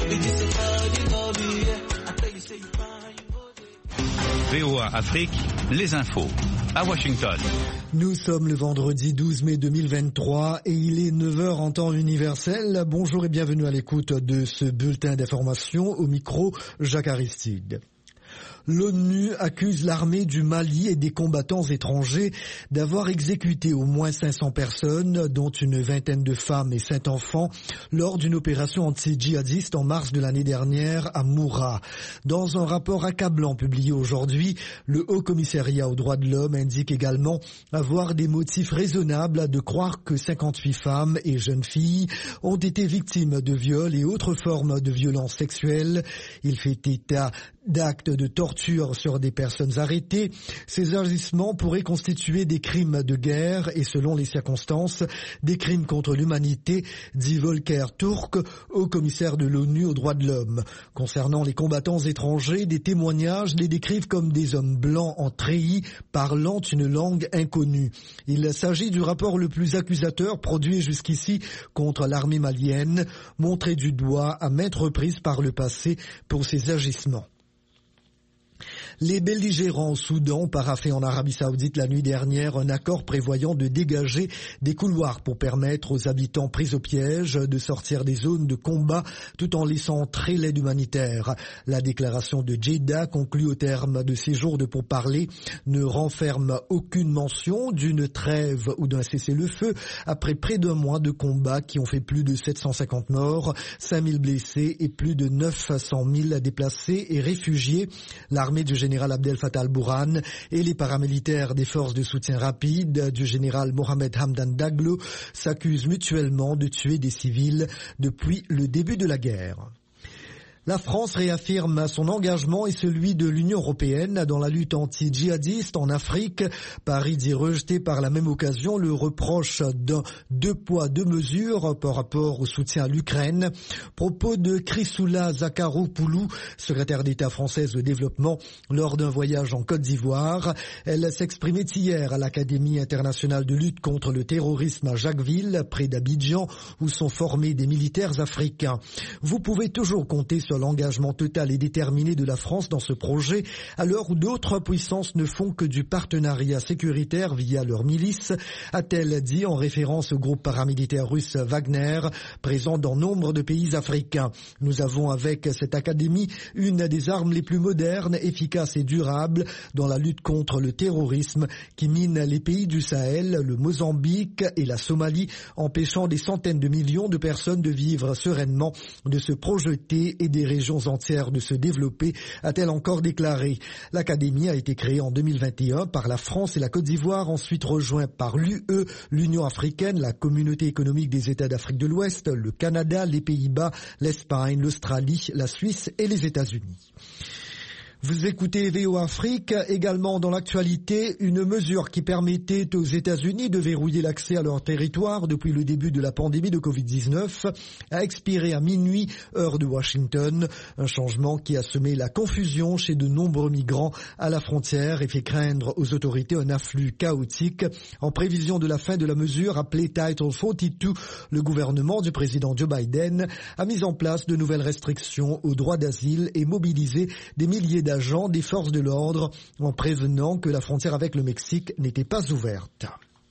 VOA Afrique, les infos. À Washington. Nous sommes le vendredi 12 mai 2023 et il est 9h en temps universel. Bonjour et bienvenue à l'écoute de ce bulletin d'information. Au micro, Jacques Aristide. L'ONU accuse l'armée du Mali et des combattants étrangers d'avoir exécuté au moins 500 personnes, dont une vingtaine de femmes et 5 enfants, lors d'une opération anti-djihadiste en mars de l'année dernière à Moura. Dans un rapport accablant publié aujourd'hui, le Haut Commissariat aux droits de l'homme indique également avoir des motifs raisonnables de croire que 58 femmes et jeunes filles ont été victimes de viols et autres formes de violences sexuelles. Il fait état d'actes de torture sur des personnes arrêtées. Ces agissements pourraient constituer des crimes de guerre et, selon les circonstances, des crimes contre l'humanité, dit Volker Turk, haut commissaire de l'ONU aux droits de l'homme. Concernant les combattants étrangers, des témoignages les décrivent comme des hommes blancs en treillis parlant une langue inconnue. Il s'agit du rapport le plus accusateur produit jusqu'ici contre l'armée malienne, montré du doigt à maintes reprises par le passé pour ses agissements. Les belligérants au Soudan ont paraphé en Arabie Saoudite la nuit dernière un accord prévoyant de dégager des couloirs pour permettre aux habitants pris au piège de sortir des zones de combat tout en laissant entrer l'aide humanitaire. La déclaration de Jeddah, conclue au terme de 6 jours de pourparlers, ne renferme aucune mention d'une trêve ou d'un cessez-le-feu après près d'un mois de combats qui ont fait plus de 750 morts, 5000 blessés et plus de 900 000 déplacés et réfugiés. L'armée du général Abdel Fattah al-Burhan et les paramilitaires des forces de soutien rapide du général Mohamed Hamdan Daglo s'accusent mutuellement de tuer des civils depuis le début de la guerre. La France réaffirme son engagement et celui de l'Union européenne dans la lutte anti-djihadiste en Afrique. Paris dit rejeter par la même occasion le reproche d'un 2 poids 2 mesures par rapport au soutien à l'Ukraine. Propos de Chrysoula Zakharopoulou, secrétaire d'État française au développement, lors d'un voyage en Côte d'Ivoire. Elle s'exprimait hier à l'Académie internationale de lutte contre le terrorisme à Jacquesville, près d'Abidjan, où sont formés des militaires africains. Vous pouvez toujours compter sur l'engagement total et déterminé de la France dans ce projet, à l'heure où d'autres puissances ne font que du partenariat sécuritaire via leurs milices, a-t-elle dit en référence au groupe paramilitaire russe Wagner, présent dans nombre de pays africains. Nous avons avec cette académie une des armes les plus modernes, efficaces et durables dans la lutte contre le terrorisme qui mine les pays du Sahel, le Mozambique et la Somalie, empêchant des centaines de millions de personnes de vivre sereinement, de se projeter et des régions entières de se développer, a-t-elle encore déclaré. L'académie a été créée en 2021 par la France et la Côte d'Ivoire, ensuite rejoint par l'UE, l'Union africaine, la Communauté économique des États d'Afrique de l'Ouest, le Canada, les Pays-Bas, l'Espagne, l'Australie, la Suisse et les États-Unis. Vous écoutez VOA Afrique. Également dans l'actualité, une mesure qui permettait aux États-Unis de verrouiller l'accès à leur territoire depuis le début de la pandémie de Covid-19 a expiré à minuit, heure de Washington. Un changement qui a semé la confusion chez de nombreux migrants à la frontière et fait craindre aux autorités un afflux chaotique. En prévision de la fin de la mesure appelée Title 42, le gouvernement du président Joe Biden a mis en place de nouvelles restrictions au droit d'asile et mobilisé des milliers d'agents des forces de l'ordre en prévenant que la frontière avec le Mexique n'était pas ouverte.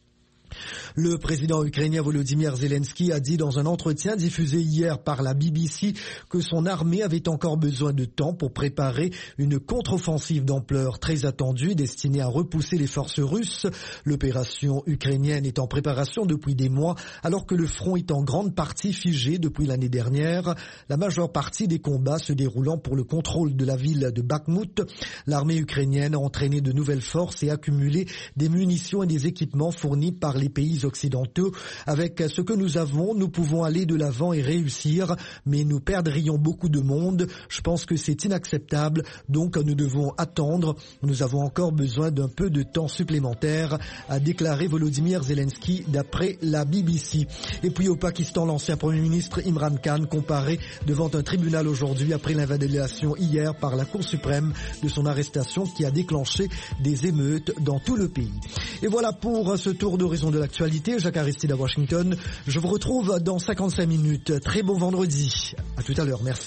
Le président ukrainien Volodymyr Zelensky a dit dans un entretien diffusé hier par la BBC que son armée avait encore besoin de temps pour préparer une contre-offensive d'ampleur très attendue destinée à repousser les forces russes. L'opération ukrainienne est en préparation depuis des mois alors que le front est en grande partie figé depuis l'année dernière. La majeure partie des combats se déroulant pour le contrôle de la ville de Bakhmut. L'armée ukrainienne a entraîné de nouvelles forces et accumulé des munitions et des équipements fournis par les pays occidentaux. Avec ce que nous avons, nous pouvons aller de l'avant et réussir, mais nous perdrions beaucoup de monde. Je pense que c'est inacceptable, donc nous devons attendre. Nous avons encore besoin d'un peu de temps supplémentaire, a déclaré Volodymyr Zelensky d'après la BBC. Et puis au Pakistan, l'ancien Premier ministre Imran Khan comparé devant un tribunal aujourd'hui après l'invalidation hier par la Cour suprême de son arrestation qui a déclenché des émeutes dans tout le pays. Et voilà pour ce tour d'horizon de l'actualité. Jacques Aristide à Washington. Je vous retrouve dans 55 minutes. Très bon vendredi. À tout à l'heure. Merci.